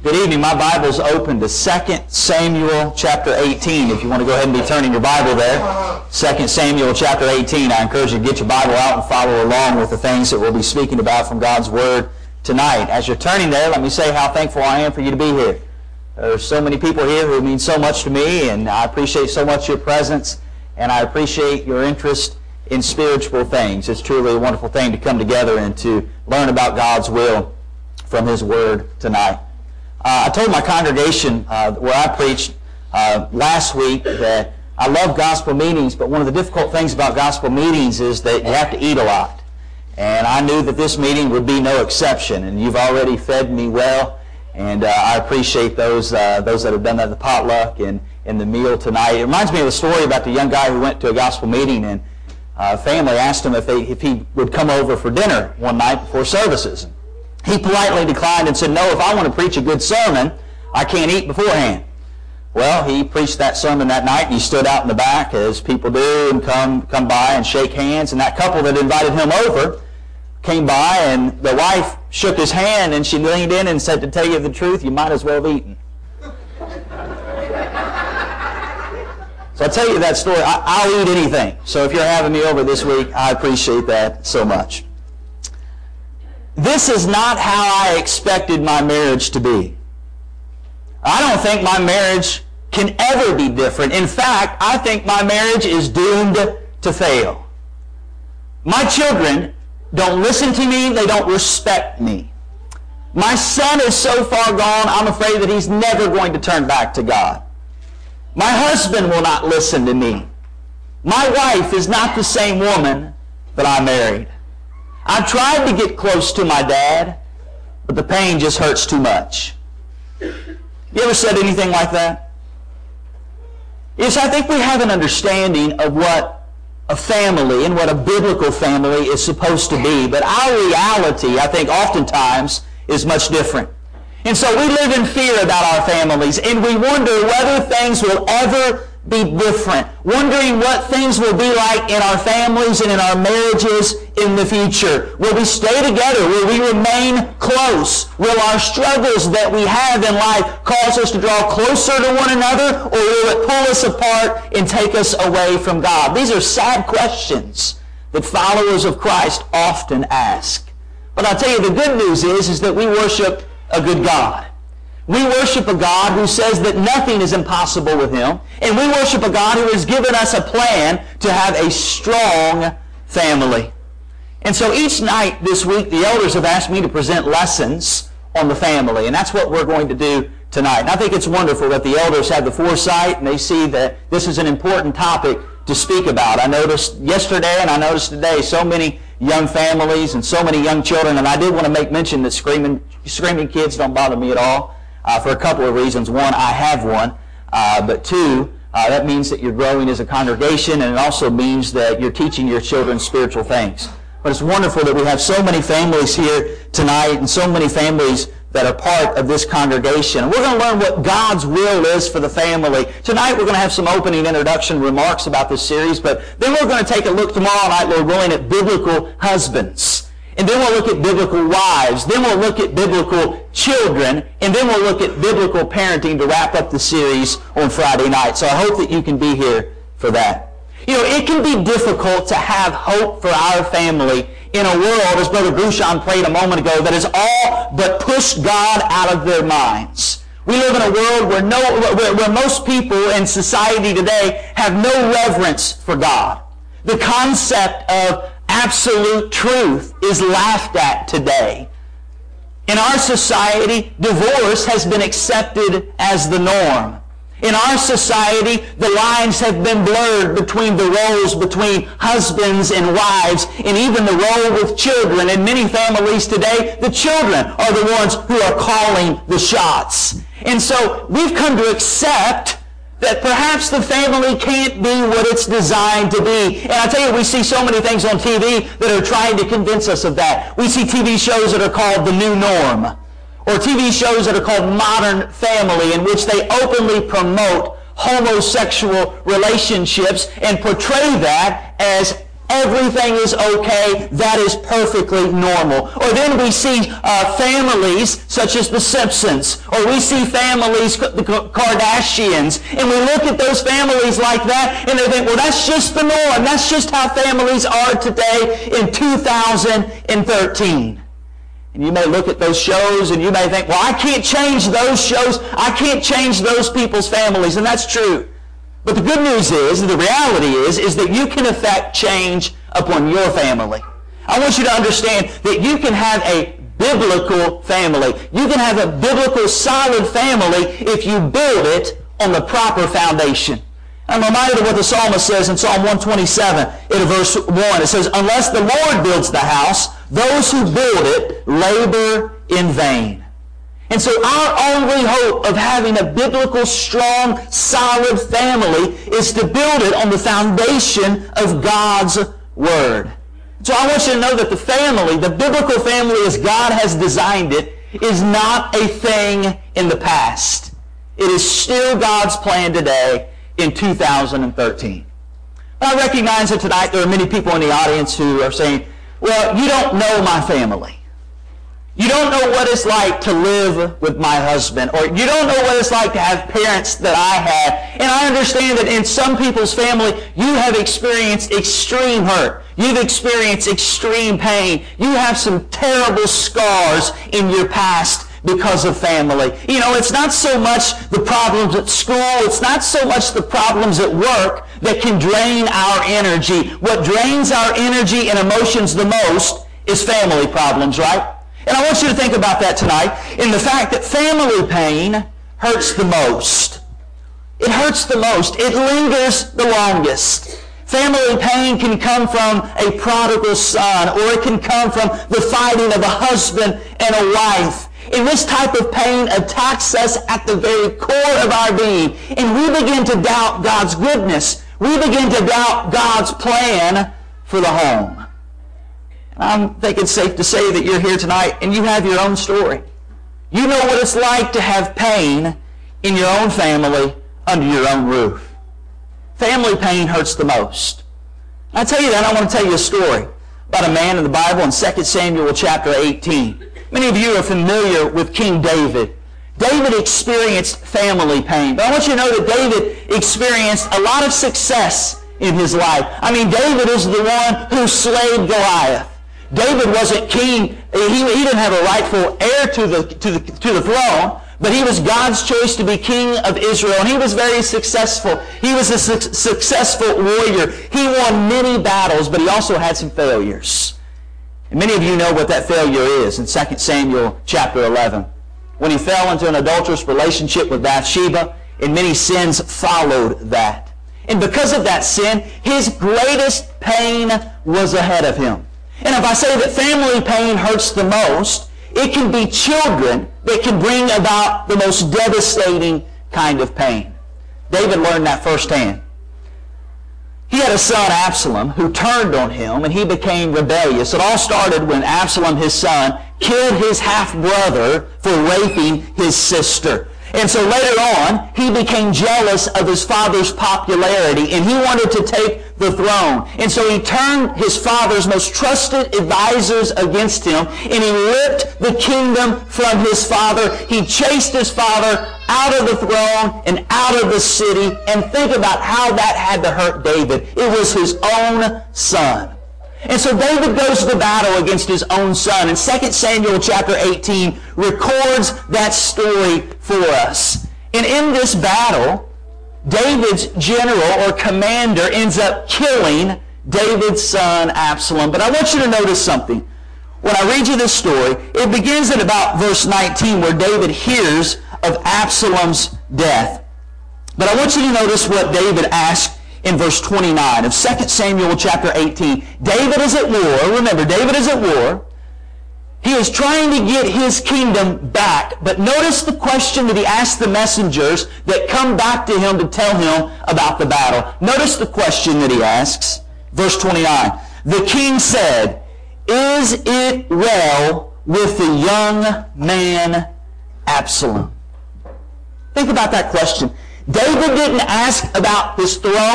Good evening. My Bible's open to 2 Samuel chapter 18. If you want to go ahead and be turning your Bible there. 2 Samuel chapter 18. I encourage you to get your Bible out and follow along with the things that we'll be speaking about from God's Word tonight. As you're turning there, let me say how thankful I am for you to be here. There's so many people here who mean so much to me, and I appreciate so much your presence, and I appreciate your interest in spiritual things. It's truly a wonderful thing to come together and to learn about God's will from His Word tonight. I told my congregation where I preached last week that I love gospel meetings, but one of the difficult things about gospel meetings is that you have to eat a lot. And I knew that this meeting would be no exception, and you've already fed me well, and I appreciate those that have done that at the potluck and in the meal tonight. It reminds me of a story about the young guy who went to a gospel meeting, and family asked him if he would come over for dinner one night before services. He politely declined and said, "No, if I want to preach a good sermon, I can't eat beforehand." Well, he preached that sermon that night, and he stood out in the back, as people do, and come by and shake hands. And that couple that invited him over came by, and the wife shook his hand, and she leaned in and said, "To tell you the truth, you might as well have eaten." So I tell you that story. I'll eat anything. So if you're having me over this week, I appreciate that so much. This is not how I expected my marriage to be. I don't think my marriage can ever be different. In fact, I think my marriage is doomed to fail. My children don't listen to me. They don't respect me. My son is so far gone, I'm afraid that he's never going to turn back to God. My husband will not listen to me. My wife is not the same woman that I married. I've tried to get close to my dad, but the pain just hurts too much. You ever said anything like that? Yes, I think we have an understanding of what a family and what a biblical family is supposed to be, but our reality, I think, oftentimes is much different. And so we live in fear about our families, and we wonder whether things will ever be different, wondering what things will be like in our families and in our marriages in the future. Will we stay together? Will we remain close? Will our struggles that we have in life cause us to draw closer to one another, or will it pull us apart and take us away from God? These are sad questions that followers of Christ often ask. But I'll tell you, the good news is that we worship a good God. We worship a God who says that nothing is impossible with Him. And we worship a God who has given us a plan to have a strong family. And so each night this week, the elders have asked me to present lessons on the family. And that's what we're going to do tonight. And I think it's wonderful that the elders have the foresight and they see that this is an important topic to speak about. I noticed yesterday and I noticed today so many young families and so many young children. And I did want to make mention that screaming kids don't bother me at all. For a couple of reasons. One, I have one. But two, that means that you're growing as a congregation, and it also means that you're teaching your children spiritual things. But it's wonderful that we have so many families here tonight and so many families that are part of this congregation. And we're going to learn what God's will is for the family. Tonight we're going to have some opening introduction remarks about this series, but then we're going to take a look tomorrow night, Lord willing, at biblical husbands. And then we'll look at biblical wives. Then we'll look at biblical children. And then we'll look at biblical parenting to wrap up the series on Friday night. So I hope that you can be here for that. You know, it can be difficult to have hope for our family in a world, as Brother Bouchon prayed a moment ago, that has all but pushed God out of their minds. We live in a world where most people in society today have no reverence for God. The concept of absolute truth is laughed at today. In our society, divorce has been accepted as the norm. In our society, the lines have been blurred between the roles between husbands and wives, and even the role with children. In many families today, the children are the ones who are calling the shots. And so we've come to accept that perhaps the family can't be what it's designed to be. And I tell you, we see so many things on TV that are trying to convince us of that. We see TV shows that are called The New Norm, or TV shows that are called Modern Family, in which they openly promote homosexual relationships and portray that as everything is okay, that is perfectly normal. Or then we see families such as the Simpsons, or we see families, the Kardashians, and we look at those families like that, and they think, well, that's just the norm. That's just how families are today in 2013. And you may look at those shows and you may think, well, I can't change those shows. I can't change those people's families. And that's true. But the good news is, the reality is that you can affect change upon your family. I want you to understand that you can have a biblical family. You can have a biblical solid family if you build it on the proper foundation. I'm reminded of what the psalmist says in Psalm 127 in verse 1. It says, unless the Lord builds the house, those who build it labor in vain. And so our only hope of having a biblical, strong, solid family is to build it on the foundation of God's Word. So I want you to know that the family, the biblical family as God has designed it, is not a thing in the past. It is still God's plan today in 2013. I recognize that tonight there are many people in the audience who are saying, well, you don't know my family. You don't know what it's like to live with my husband, or you don't know what it's like to have parents that I had. And I understand that in some people's family, you have experienced extreme hurt. You've experienced extreme pain. You have some terrible scars in your past because of family. You know, it's not so much the problems at school, it's not so much the problems at work that can drain our energy. What drains our energy and emotions the most is family problems, right? And I want you to think about that tonight in the fact that family pain hurts the most. It hurts the most. It lingers the longest. Family pain can come from a prodigal son, or it can come from the fighting of a husband and a wife. And this type of pain attacks us at the very core of our being. And we begin to doubt God's goodness. We begin to doubt God's plan for the home. I think it's safe to say that you're here tonight and you have your own story. You know what it's like to have pain in your own family under your own roof. Family pain hurts the most. I tell you that, I want to tell you a story about a man in the Bible in 2 Samuel chapter 18. Many of you are familiar with King David. David experienced family pain. But I want you to know that David experienced a lot of success in his life. I mean, David is the one who slayed Goliath. David wasn't king. He didn't have a rightful heir to the throne, but he was God's choice to be king of Israel, and he was very successful. He was a successful warrior. He won many battles, but he also had some failures. And many of you know what that failure is in 2 Samuel chapter 11. When he fell into an adulterous relationship with Bathsheba, and many sins followed that. And because of that sin, his greatest pain was ahead of him. And if I say that family pain hurts the most, it can be children that can bring about the most devastating kind of pain. David learned that firsthand. He had a son, Absalom, who turned on him, and he became rebellious. It all started when Absalom, his son, killed his half-brother for raping his sister. And so later on, he became jealous of his father's popularity, and he wanted to take the throne. And so he turned his father's most trusted advisors against him, and he ripped the kingdom from his father. He chased his father out of the throne and out of the city. And think about how that had to hurt David. It was his own son. And so David goes to the battle against his own son. And 2 Samuel chapter 18 records that story for us. And in this battle, David's general or commander ends up killing David's son Absalom. But I want you to notice something. When I read you this story, it begins at about verse 19 where David hears of Absalom's death. But I want you to notice what David asked in verse 29 of 2 Samuel chapter 18. David is at war. Remember, David is at war. He is trying to get his kingdom back. But notice the question that he asked the messengers that come back to him to tell him about the battle. Notice the question that he asks. Verse 29. The king said, "Is it well with the young man Absalom?" Think about that question. David didn't ask about his throne.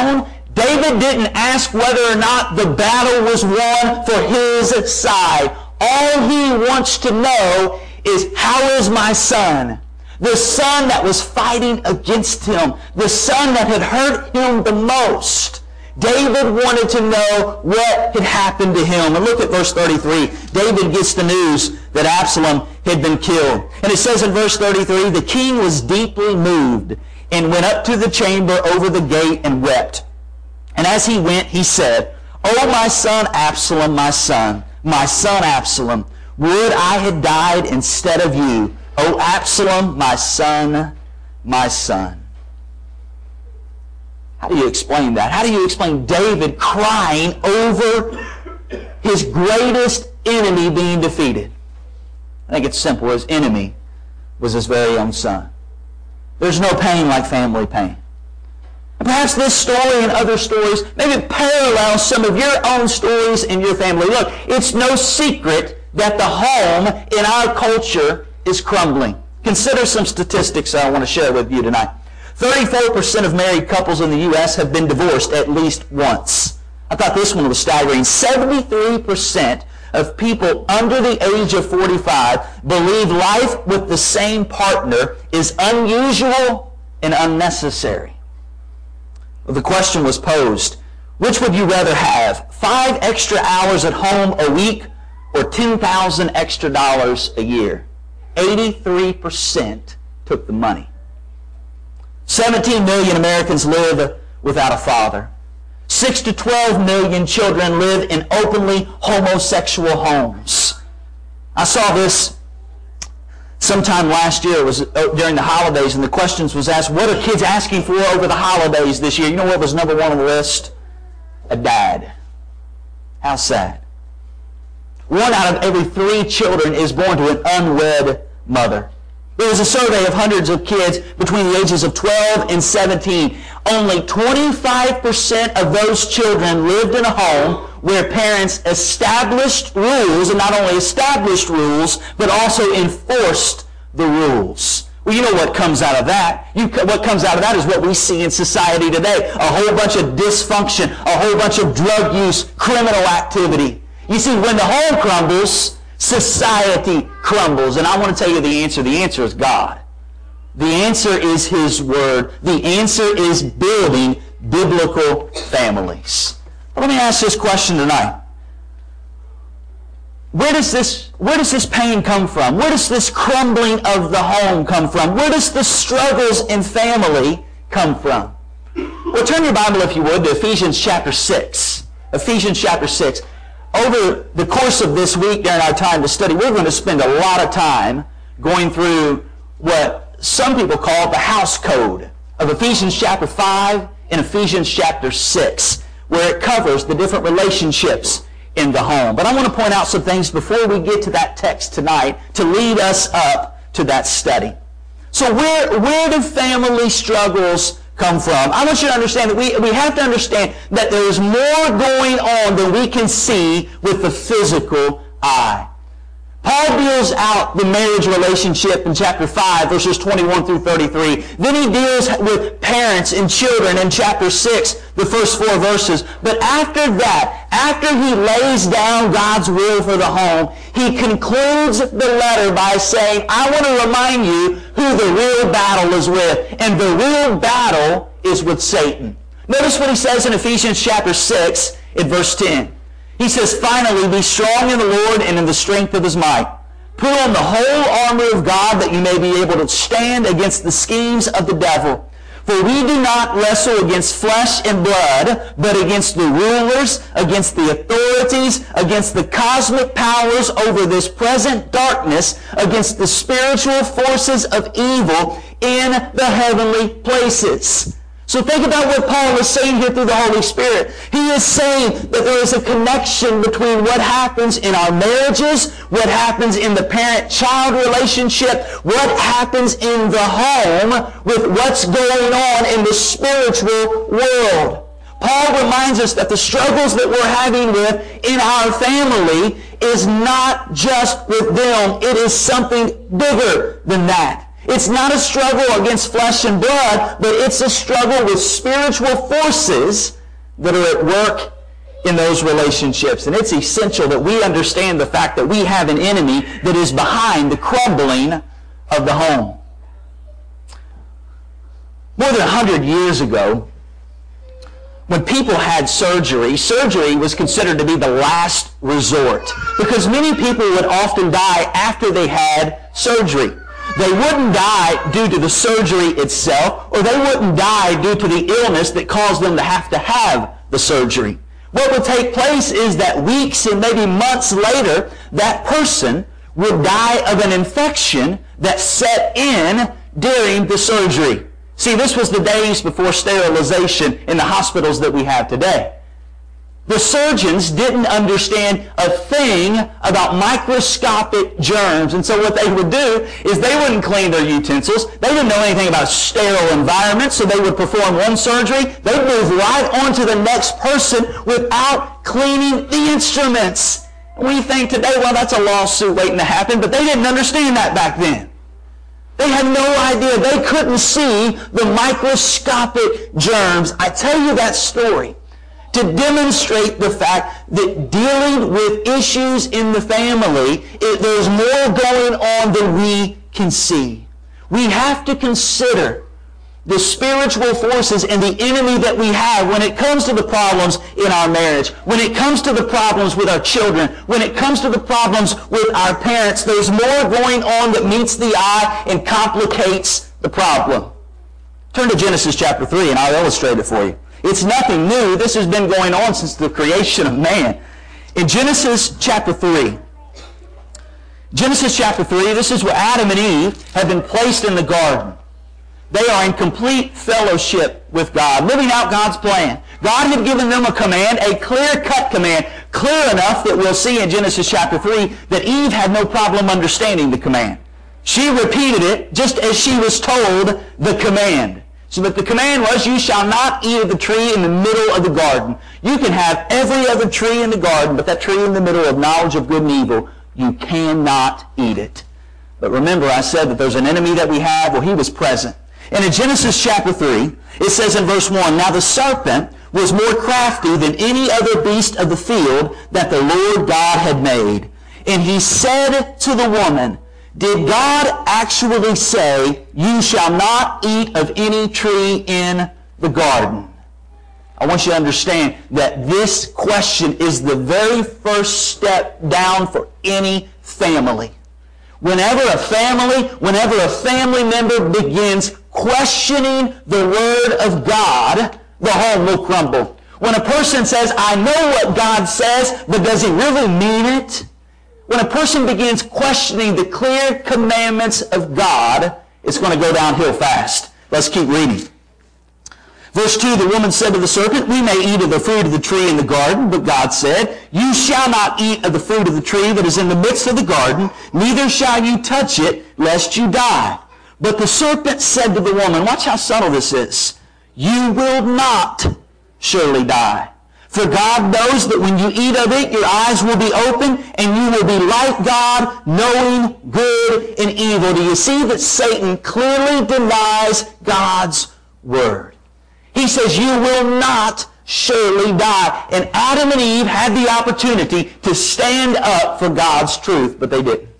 David didn't ask whether or not the battle was won for his side. All he wants to know is, how is my son? The son that was fighting against him. The son that had hurt him the most. David wanted to know what had happened to him. And look at verse 33. David gets the news that Absalom had been killed. And it says in verse 33, the king was deeply moved and went up to the chamber over the gate and wept. And as he went, he said, "O my son Absalom, my son Absalom, would I had died instead of you. O Absalom, my son, my son." How do you explain that? How do you explain David crying over his greatest enemy being defeated? I think it's simple. His enemy was his very own son. There's no pain like family pain. And perhaps this story and other stories maybe parallel some of your own stories in your family. Look, it's no secret that the home in our culture is crumbling. Consider some statistics I want to share with you tonight. 34% of married couples in the U.S. have been divorced at least once. I thought this one was staggering. 73% of people under the age of 45 believe life with the same partner is unusual and unnecessary. Well, the question was posed, which would you rather have, 5 extra hours at home a week or $10,000 extra a year? 83% took the money. 17 million Americans live without a father. 6 to 12 million children live in openly homosexual homes. I saw this sometime last year. It was during the holidays, and the questions was asked, what are kids asking for over the holidays this year? You know what was number one on the list? A dad. How sad. 1 out of every 3 children is born to an unwed mother. There was a survey of hundreds of kids between the ages of 12 and 17. Only 25% of those children lived in a home where parents established rules, and not only established rules, but also enforced the rules. Well, you know what comes out of that. What comes out of that is what we see in society today. A whole bunch of dysfunction, a whole bunch of drug use, criminal activity. You see, when the home crumbles, society crumbles. And I want to tell you the answer. The answer is God. The answer is His Word. The answer is building biblical families. But let me ask this question tonight. Where does this pain come from? Where does this crumbling of the home come from? Where does the struggles in family come from? Well, turn your Bible, if you would, to Ephesians chapter 6. Ephesians chapter 6. Over the course of this week during our time to study, we're going to spend a lot of time going through what some people call the house code of Ephesians chapter 5 and Ephesians chapter 6, where it covers the different relationships in the home. But I want to point out some things before we get to that text tonight to lead us up to that study. So where do family struggles come from? I want you to understand that we have to understand that there is more going on than we can see with the physical eye. Paul deals out the marriage relationship in chapter 5, verses 21 through 33. Then he deals with parents and children in chapter 6, the first 4 verses. But after that, after he lays down God's will for the home, he concludes the letter by saying, I want to remind you who the real battle is with. And the real battle is with Satan. Notice what he says in Ephesians chapter 6 at verse 10. He says, finally, be strong in the Lord and in the strength of His might. Put on the whole armor of God that you may be able to stand against the schemes of the devil. For we do not wrestle against flesh and blood, but against the rulers, against the authorities, against the cosmic powers over this present darkness, against the spiritual forces of evil in the heavenly places. So think about what Paul is saying here through the Holy Spirit. He is saying that there is a connection between what happens in our marriages, what happens in the parent-child relationship, what happens in the home with what's going on in the spiritual world. Paul reminds us that the struggles that we're having with in our family is not just with them. It is something bigger than that. It's not a struggle against flesh and blood, but it's a struggle with spiritual forces that are at work in those relationships. And it's essential that we understand the fact that we have an enemy that is behind the crumbling of the home. More than 100 years ago, when people had surgery, surgery was considered to be the last resort because many people would often die after they had surgery. They wouldn't die due to the surgery itself, or they wouldn't die due to the illness that caused them to have the surgery. What would take place is that weeks and maybe months later, that person would die of an infection that set in during the surgery. See, this was the days before sterilization in the hospitals that we have today. The surgeons didn't understand a thing about microscopic germs, and so what they would do is they wouldn't clean their utensils. They didn't know anything about a sterile environment, so they would perform one surgery. They'd move right on to the next person without cleaning the instruments. We think today, well, that's a lawsuit waiting to happen, but they didn't understand that back then. They had no idea. They couldn't see the microscopic germs. I tell you that story to demonstrate the fact that dealing with issues in the family, there's more going on than we can see. We have to consider the spiritual forces and the enemy that we have when it comes to the problems in our marriage, when it comes to the problems with our children, when it comes to the problems with our parents. There's more going on that meets the eye and complicates the problem. Turn to Genesis chapter 3 and I'll illustrate it for you. It's nothing new. This has been going on since the creation of man. In Genesis chapter 3, this is where Adam and Eve have been placed in the garden. They are in complete fellowship with God, living out God's plan. God had given them a command, a clear-cut command, clear enough that we'll see in Genesis chapter 3 that Eve had no problem understanding the command. She repeated it just as she was told the command. So that the command was, you shall not eat of the tree in the middle of the garden. You can have every other tree in the garden, but that tree in the middle of knowledge of good and evil, you cannot eat it. But remember, I said that there's an enemy that we have. Well, he was present. And in Genesis chapter 3, it says in verse 1, now the serpent was more crafty than any other beast of the field that the Lord God had made. And he said to the woman, did God actually say, you shall not eat of any tree in the garden? I want you to understand that this question is the very first step down for any family. Whenever a family member begins questioning the Word of God, the home will crumble. When a person says, I know what God says, but does he really mean it? When a person begins questioning the clear commandments of God, it's going to go downhill fast. Let's keep reading. Verse 2, the woman said to the serpent, we may eat of the fruit of the tree in the garden, but God said, you shall not eat of the fruit of the tree that is in the midst of the garden, neither shall you touch it, lest you die. But the serpent said to the woman, watch how subtle this is, you will not surely die. For God knows that when you eat of it, your eyes will be open, and you will be like God, knowing good and evil. Do you see that Satan clearly denies God's word? He says, you will not surely die. And Adam and Eve had the opportunity to stand up for God's truth, but they didn't.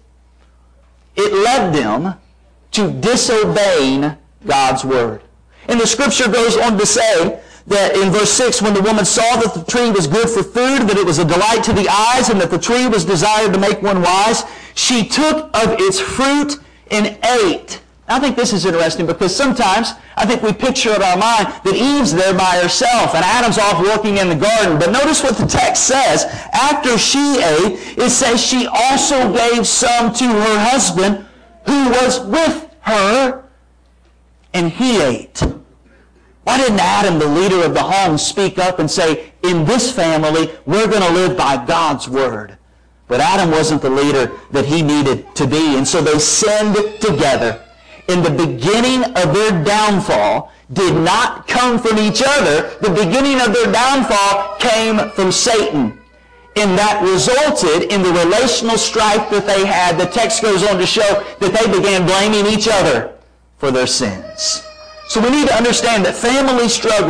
It led them to disobeying God's word. And the scripture goes on to say that in verse 6, when the woman saw that the tree was good for food, that it was a delight to the eyes, and that the tree was desired to make one wise, she took of its fruit and ate. I think this is interesting because sometimes I think we picture in our mind that Eve's there by herself and Adam's off working in the garden. But notice what the text says. After she ate, it says she also gave some to her husband who was with her, and he ate. Why didn't Adam, the leader of the home, speak up and say, in this family, we're going to live by God's word? But Adam wasn't the leader that he needed to be, and so they sinned together. In the beginning of their downfall did not come from each other. The beginning of their downfall came from Satan. And that resulted in the relational strife that they had. The text goes on to show that they began blaming each other for their sins. So we need to understand that family struggles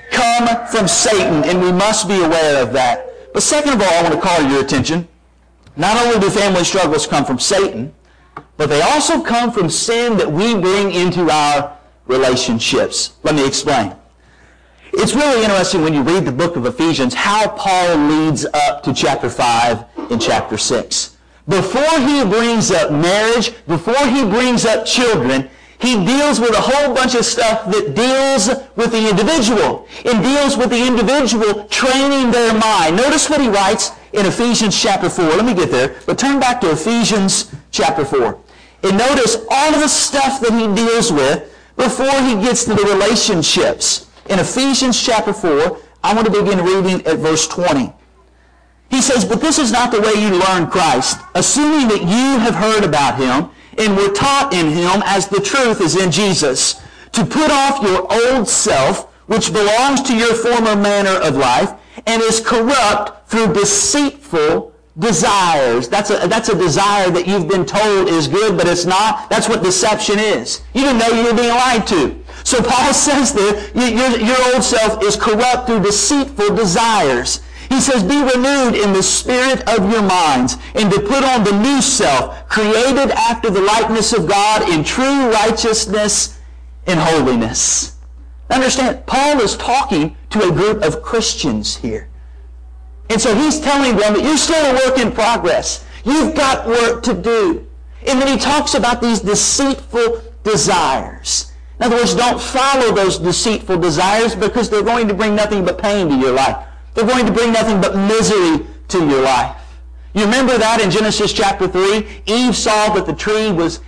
come from Satan, and we must be aware of that. But second of all, I want to call your attention. Not only do family struggles come from Satan, but they also come from sin that we bring into our relationships. Let me explain. It's really interesting when you read the book of Ephesians how Paul leads up to chapter 5 and chapter 6. Before he brings up marriage, before he brings up children, he deals with a whole bunch of stuff that deals with the individual and deals with the individual training their mind. Notice what he writes in Ephesians chapter 4. Let me get there, but turn back to Ephesians chapter 4. And notice all of the stuff that he deals with before he gets to the relationships. In Ephesians chapter 4, I want to begin reading at verse 20. He says, "But this is not the way you learned Christ, assuming that you have heard about him and were taught in him as the truth is in Jesus, to put off your old self, which belongs to your former manner of life, and is corrupt through deceitful desires." That's a desire that you've been told is good, but it's not. That's what deception is. You didn't know you were being lied to. So Paul says there, your old self is corrupt through deceitful desires. He says, "Be renewed in the spirit of your minds, and to put on the new self, created after the likeness of God in true righteousness and holiness." Understand, Paul is talking to a group of Christians here. And so he's telling them that you're still a work in progress. You've got work to do. And then he talks about these deceitful desires. In other words, don't follow those deceitful desires because they're going to bring nothing but pain to your life. They're going to bring nothing but misery to your life. You remember that in Genesis chapter 3? Eve saw that the tree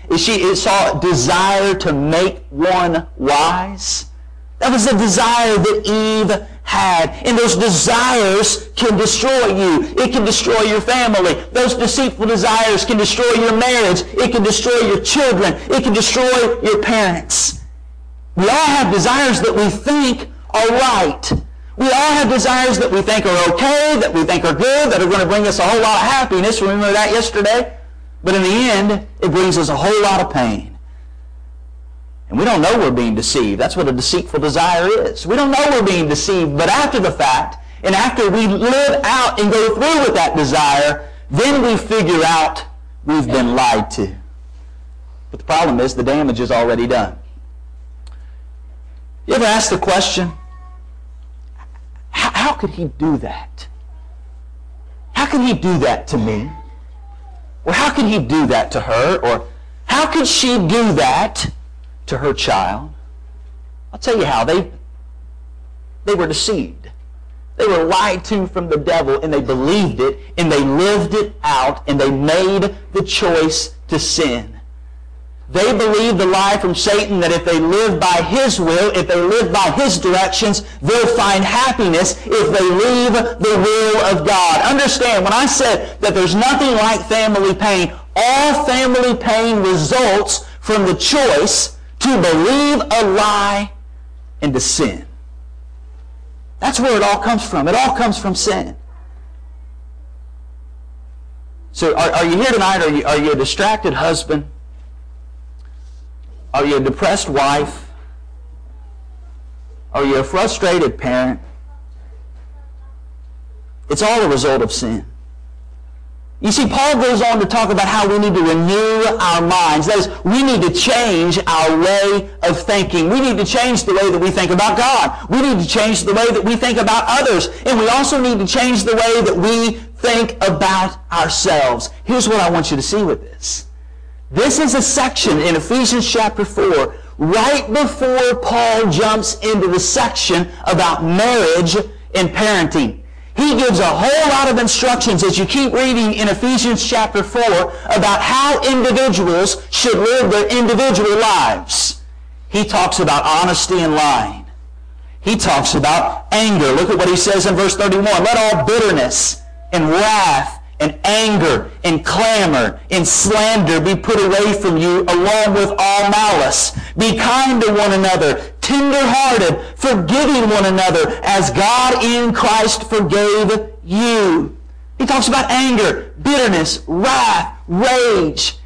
saw a desire to make one wise. That was the desire that Eve had. And those desires can destroy you. It can destroy your family. Those deceitful desires can destroy your marriage. It can destroy your children. It can destroy your parents. We all have desires that we think are right. We all have desires that we think are okay, that we think are good, that are going to bring us a whole lot of happiness. Remember that yesterday? But in the end, it brings us a whole lot of pain. And we don't know we're being deceived. That's what a deceitful desire is. We don't know we're being deceived, but after the fact, and after we live out and go through with that desire, then we figure out we've been lied to. But the problem is the damage is already done. You ever ask the question, how could he do that? How could he do that to me? Or how could he do that to her? Or how could she do that to her child? I'll tell you how. They were deceived. They were lied to from the devil, and they believed it, and they lived it out, and they made the choice to sin. They believed the lie from Satan that if they live by his will, if they live by his directions, they'll find happiness if they leave the will of God. Understand, when I said that there's nothing like family pain, all family pain results from the choice to believe a lie and to sin. That's where it all comes from. It all comes from sin. So are you here tonight? Are you a distracted husband? Are you a depressed wife? Are you a frustrated parent? It's all a result of sin. You see, Paul goes on to talk about how we need to renew our minds. That is, we need to change our way of thinking. We need to change the way that we think about God. We need to change the way that we think about others. And we also need to change the way that we think about ourselves. Here's what I want you to see with this. This is a section in Ephesians chapter 4, right before Paul jumps into the section about marriage and parenting. He gives a whole lot of instructions as you keep reading in Ephesians chapter 4 about how individuals should live their individual lives. He talks about honesty and lying. He talks about anger. Look at what he says in verse 31. Let all bitterness and wrath and anger and clamor and slander be put away from you, along with all malice. Be kind to one another, tender-hearted, forgiving one another, as God in Christ forgave you. He talks about anger, bitterness, wrath, rage.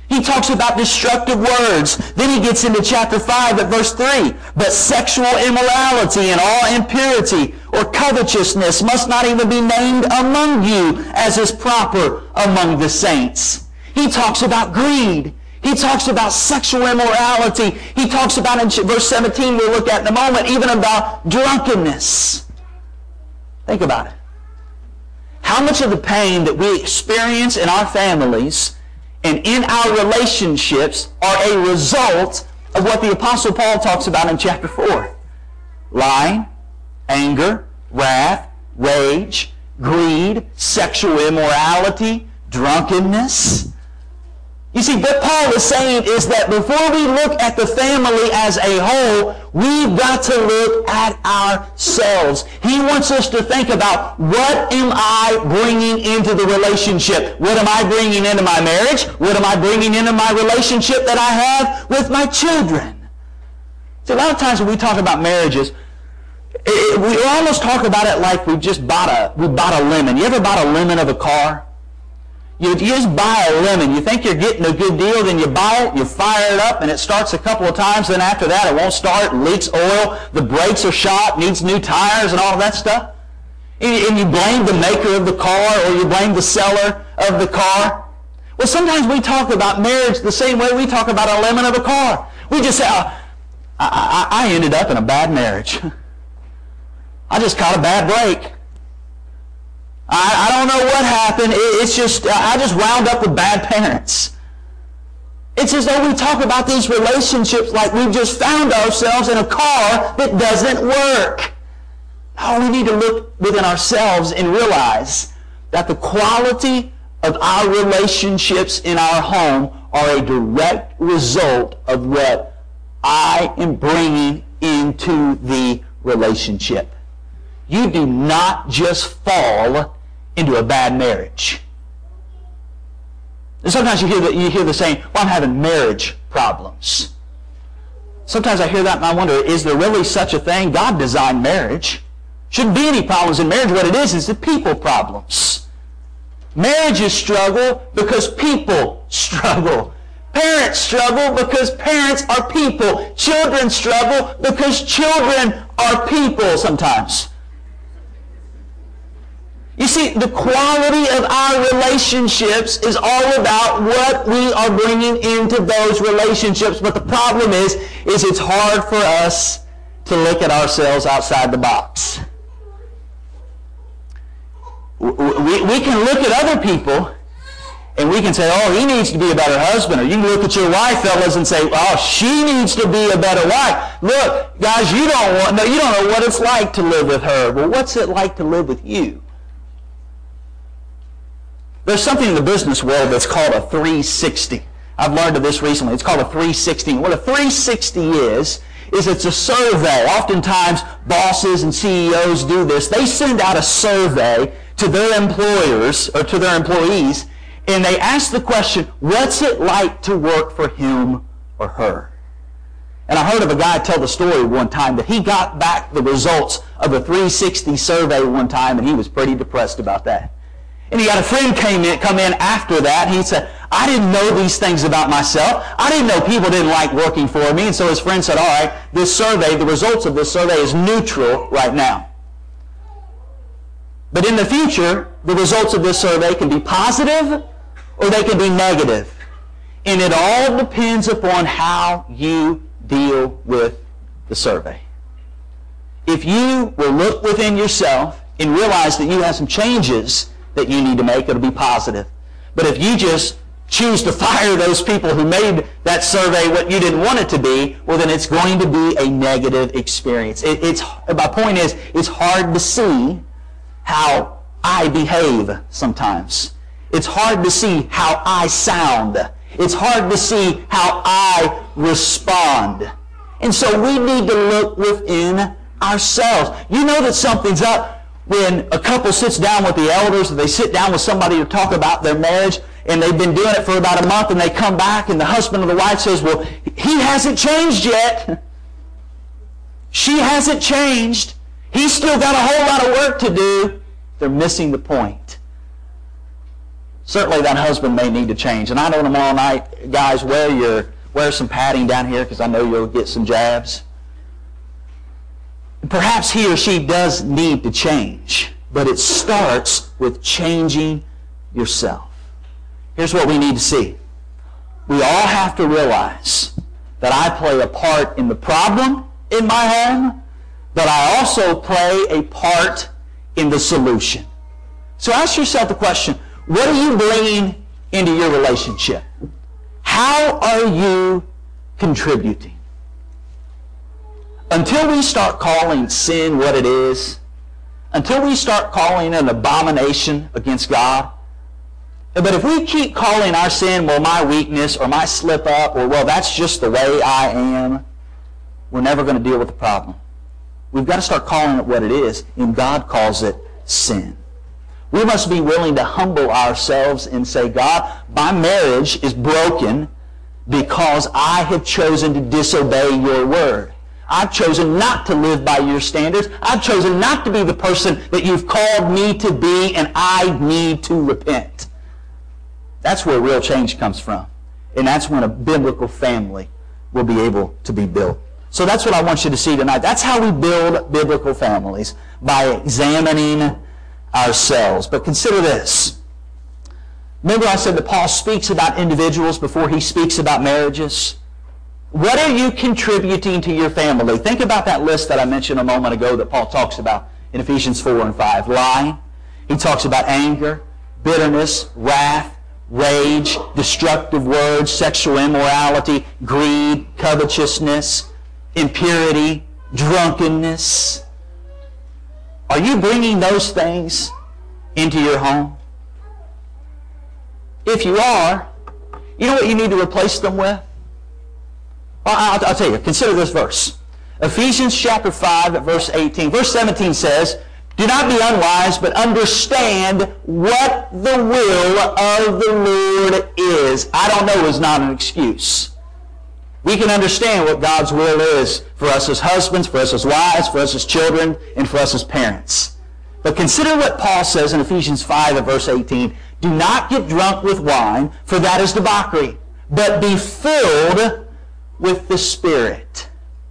He talks about destructive words. Then he gets into chapter 5 at verse 3. But sexual immorality and all impurity or covetousness must not even be named among you, as is proper among the saints. He talks about greed. He talks about sexual immorality. He talks about, in verse 17 we'll look at in a moment, even about drunkenness. Think about it. How much of the pain that we experience in our families and in our relationships are a result of what the Apostle Paul talks about in chapter 4. Lying, anger, wrath, rage, greed, sexual immorality, drunkenness. You see, what Paul is saying is that before we look at the family as a whole, we've got to look at ourselves. He wants us to think about, what am I bringing into the relationship? What am I bringing into my marriage? What am I bringing into my relationship that I have with my children? See, a lot of times when we talk about marriages, we almost talk about it like we bought a lemon. You ever bought a lemon of a car? You just buy a lemon. You think you're getting a good deal, then you buy it, you fire it up, and it starts a couple of times. Then after that, it won't start, leaks oil, the brakes are shot, needs new tires, and all that stuff. And you blame the maker of the car, or you blame the seller of the car. Well, sometimes we talk about marriage the same way we talk about a lemon of a car. We just say, I ended up in a bad marriage. I just caught a bad break. I don't know what happened. It's just, I just wound up with bad parents. It's as though we talk about these relationships like we've just found ourselves in a car that doesn't work. No, we need to look within ourselves and realize that the quality of our relationships in our home are a direct result of what I am bringing into the relationship. You do not just fall into a bad marriage. And sometimes you hear the saying, well, I'm having marriage problems. Sometimes I hear that and I wonder, is there really such a thing? God designed marriage. Shouldn't be any problems in marriage. What it is the people problems. Marriages struggle because people struggle. Parents struggle because parents are people. Children struggle because children are people sometimes. You see, the quality of our relationships is all about what we are bringing into those relationships. But the problem is it's hard for us to look at ourselves outside the box. We can look at other people and we can say, oh, he needs to be a better husband. Or you can look at your wife, fellas, and say, oh, she needs to be a better wife. Look, guys, you don't know what it's like to live with her. Well, what's it like to live with you? There's something in the business world that's called a 360. I've learned of this recently. It's called a 360. What a 360 is it's a survey. Oftentimes, bosses and CEOs do this. They send out a survey to their employers or to their employees, and they ask the question, what's it like to work for him or her? And I heard of a guy tell the story one time that he got back the results of a 360 survey one time, and he was pretty depressed about that. And he got a friend come in after that, and he said, I didn't know these things about myself. I didn't know people didn't like working for me. And so his friend said, all right, this survey, the results of this survey is neutral right now. But in the future, the results of this survey can be positive or they can be negative. And it all depends upon how you deal with the survey. If you will look within yourself and realize that you have some changes that you need to make, it'll be positive. But if you just choose to fire those people who made that survey what you didn't want it to be, well, then it's going to be a negative experience. My point is, it's hard to see how I behave sometimes. It's hard to see how I sound. It's hard to see how I respond. And so we need to look within ourselves. You know that something's up when a couple sits down with the elders, or they sit down with somebody to talk about their marriage, and they've been doing it for about a month, and they come back, and the husband or the wife says, well, he hasn't changed yet. She hasn't changed. He's still got a whole lot of work to do. They're missing the point. Certainly that husband may need to change. And I know tomorrow night, guys, wear some padding down here because I know you'll get some jabs. Perhaps he or she does need to change, but it starts with changing yourself. Here's what we need to see. We all have to realize that I play a part in the problem in my home, but I also play a part in the solution. So ask yourself the question, what are you bringing into your relationship? How are you contributing? Until we start calling sin what it is, until we start calling it an abomination against God, but if we keep calling our sin, well, my weakness, or my slip up, or, well, that's just the way I am, we're never going to deal with the problem. We've got to start calling it what it is, and God calls it sin. We must be willing to humble ourselves and say, God, my marriage is broken because I have chosen to disobey your word. I've chosen not to live by your standards. I've chosen not to be the person that you've called me to be, and I need to repent. That's where real change comes from. And that's when a biblical family will be able to be built. So that's what I want you to see tonight. That's how we build biblical families, by examining ourselves. But consider this. Remember I said that Paul speaks about individuals before he speaks about marriages? What are you contributing to your family? Think about that list that I mentioned a moment ago that Paul talks about in Ephesians 4 and 5. Lying. He talks about anger, bitterness, wrath, rage, destructive words, sexual immorality, greed, covetousness, impurity, drunkenness. Are you bringing those things into your home? If you are, you know what you need to replace them with? Well, I'll tell you, consider this verse. Ephesians chapter 5 verse 18. Verse 17 says, do not be unwise, but understand what the will of the Lord is. I don't know is not an excuse. We can understand what God's will is for us as husbands, for us as wives, for us as children, and for us as parents. But consider what Paul says in Ephesians 5 and verse 18. Do not get drunk with wine, for that is debauchery, but be filled with the Spirit.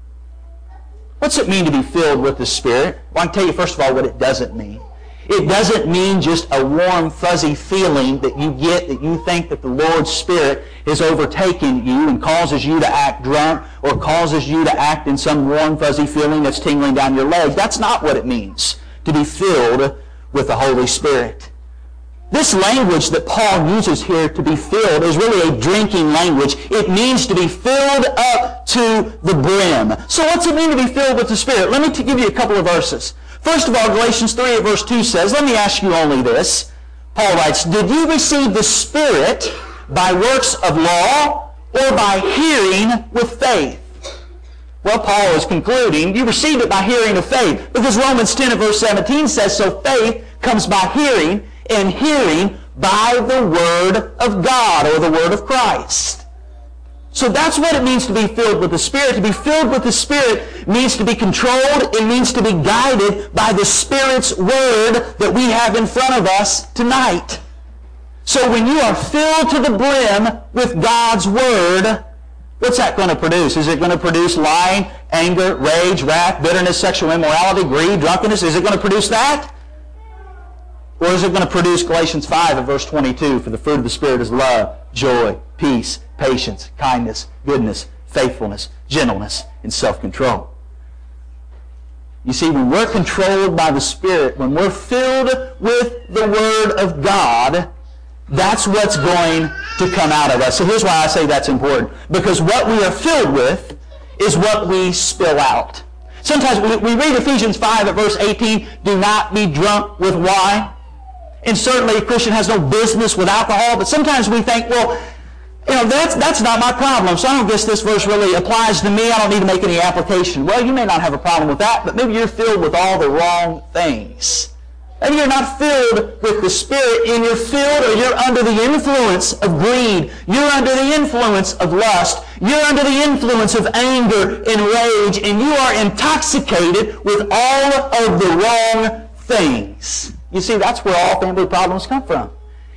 What's it mean to be filled with the Spirit? Well, I can tell you first of all what it doesn't mean. It doesn't mean just a warm, fuzzy feeling that you get, that you think that the Lord's Spirit is overtaking you and causes you to act drunk or causes you to act in some warm, fuzzy feeling that's tingling down your leg. That's not what it means to be filled with the Holy Spirit. This language that Paul uses here, to be filled, is really a drinking language. It means to be filled up to the brim. So what's it mean to be filled with the Spirit? Let me give you a couple of verses. First of all, Galatians 3 at verse 2 says, let me ask you only this. Paul writes, did you receive the Spirit by works of law or by hearing with faith? Well, Paul is concluding, you received it by hearing of faith, because Romans 10 at verse 17 says, so faith comes by hearing, and hearing by the Word of God, or the Word of Christ. So that's what it means to be filled with the Spirit. To be filled with the Spirit means to be controlled. It means to be guided by the Spirit's Word that we have in front of us tonight. So when you are filled to the brim with God's Word, what's that going to produce? Is it going to produce lying, anger, rage, wrath, bitterness, sexual immorality, greed, drunkenness? Is it going to produce that? Or is it going to produce Galatians 5 and verse 22, for the fruit of the Spirit is love, joy, peace, patience, kindness, goodness, faithfulness, gentleness, and self-control. You see, when we're controlled by the Spirit, when we're filled with the Word of God, that's what's going to come out of us. So here's why I say that's important. Because what we are filled with is what we spill out. Sometimes we read Ephesians 5 at verse 18, do not be drunk with wine. And certainly a Christian has no business with alcohol, but sometimes we think, well, that's not my problem, so I don't guess this verse really applies to me. I don't need to make any application. Well, you may not have a problem with that, but maybe you're filled with all the wrong things. Maybe you're not filled with the Spirit, and you're filled, or you're under the influence of greed. You're under the influence of lust. You're under the influence of anger and rage, and you are intoxicated with all of the wrong things. You see, that's where all family problems come from.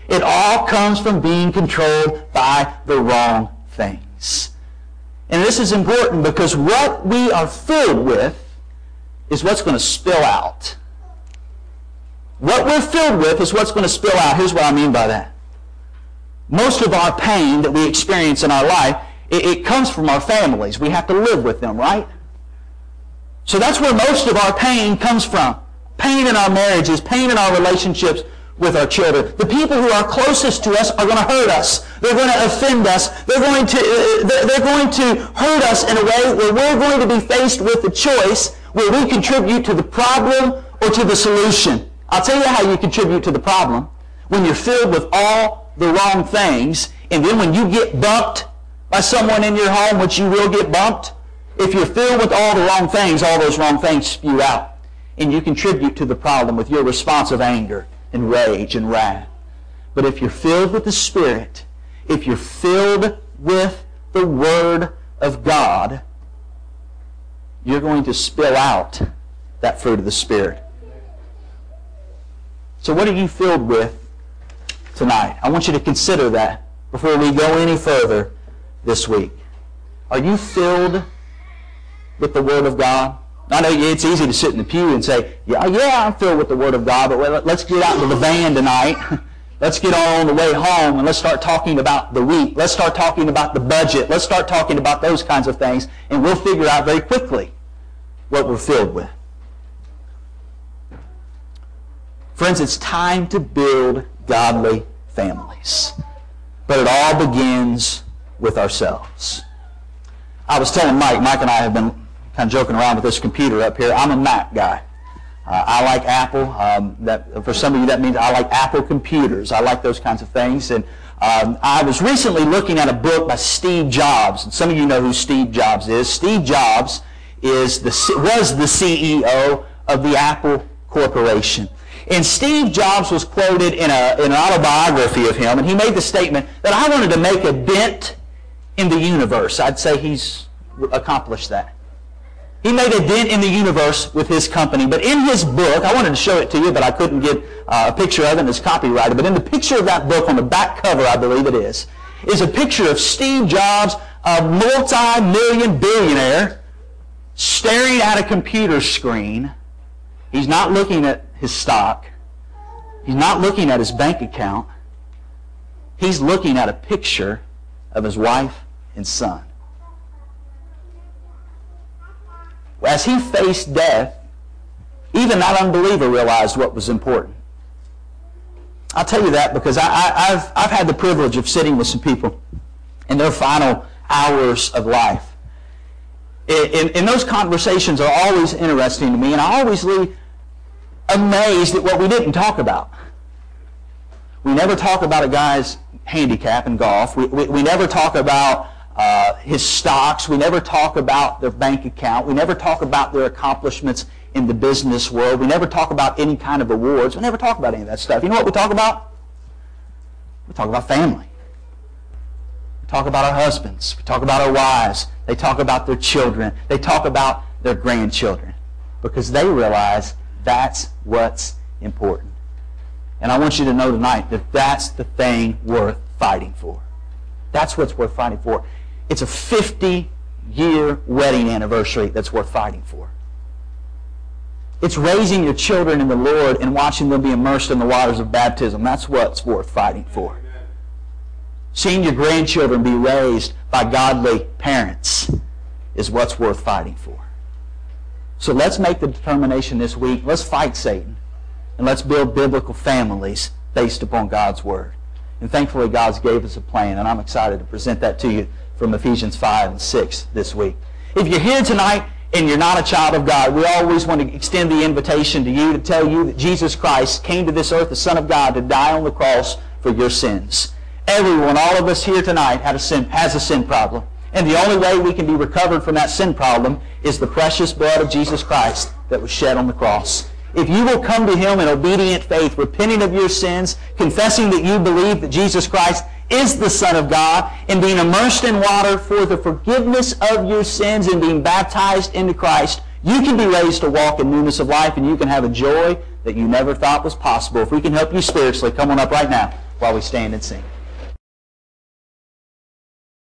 It all comes from being controlled by the wrong things. And this is important because what we are filled with is what's going to spill out. What we're filled with is what's going to spill out. Here's what I mean by that. Most of our pain that we experience in our life, it comes from our families. We have to live with them, right? So that's where most of our pain comes from. Pain in our marriages, pain in our relationships with our children. The people who are closest to us are going to hurt us. They're going to offend us. They're going to hurt us in a way where we're going to be faced with a choice where we contribute to the problem or to the solution. I'll tell you how you contribute to the problem. When you're filled with all the wrong things, and then when you get bumped by someone in your home, which you will get bumped, if you're filled with all the wrong things, all those wrong things spew out. And you contribute to the problem with your response of anger and rage and wrath. But if you're filled with the Spirit, if you're filled with the Word of God, you're going to spill out that fruit of the Spirit. So what are you filled with tonight? I want you to consider that before we go any further this week. Are you filled with the Word of God? I know it's easy to sit in the pew and say, yeah, I'm filled with the Word of God, but let's get out to the van tonight. Let's get on the way home and let's start talking about the week. Let's start talking about the budget. Let's start talking about those kinds of things, and we'll figure out very quickly what we're filled with. Friends, it's time to build godly families. But it all begins with ourselves. I was telling Mike and I have been kind of joking around with this computer up here. I'm a Mac guy. I like Apple. For some of you, that means I like Apple computers. I like those kinds of things. And I was recently looking at a book by Steve Jobs. And some of you know who Steve Jobs is. Steve Jobs was the CEO of the Apple Corporation. And Steve Jobs was quoted in an autobiography of him, and he made the statement that I wanted to make a dent in the universe. I'd say he's accomplished that. He made a dent in the universe with his company. But in his book, I wanted to show it to you, but I couldn't get a picture of it, and it's copyrighted. But in the picture of that book, on the back cover, I believe it is a picture of Steve Jobs, a multi-million billionaire, staring at a computer screen. He's not looking at his stock. He's not looking at his bank account. He's looking at a picture of his wife and son. As he faced death, even that unbeliever realized what was important. I'll tell you that because I've had the privilege of sitting with some people in their final hours of life. And those conversations are always interesting to me, and I always leave amazed at what we didn't talk about. We never talk about a guy's handicap in golf. We never talk about his stocks. We never talk about their bank account. We never talk about their accomplishments in the business world. We never talk about any kind of awards. We never talk about any of that stuff. You know what we talk about? We talk about family. We talk about our husbands. We talk about our wives. They talk about their children. They talk about their grandchildren because they realize that's what's important. And I want you to know tonight that that's the thing worth fighting for. That's what's worth fighting for. It's a 50-year wedding anniversary that's worth fighting for. It's raising your children in the Lord and watching them be immersed in the waters of baptism. That's what's worth fighting for. Seeing your grandchildren be raised by godly parents is what's worth fighting for. So let's make the determination this week. Let's fight Satan. And let's build biblical families based upon God's Word. And thankfully, God's gave us a plan, and I'm excited to present that to you from Ephesians 5 and 6 this week. If you're here tonight and you're not a child of God, we always want to extend the invitation to you to tell you that Jesus Christ came to this earth, the Son of God, to die on the cross for your sins. Everyone, all of us here tonight has a sin problem. And the only way we can be recovered from that sin problem is the precious blood of Jesus Christ that was shed on the cross. If you will come to Him in obedient faith, repenting of your sins, confessing that you believe that Jesus Christ is the Son of God, and being immersed in water for the forgiveness of your sins and being baptized into Christ, you can be raised to walk in newness of life, and you can have a joy that you never thought was possible. If we can help you spiritually, come on up right now. while we stand and sing.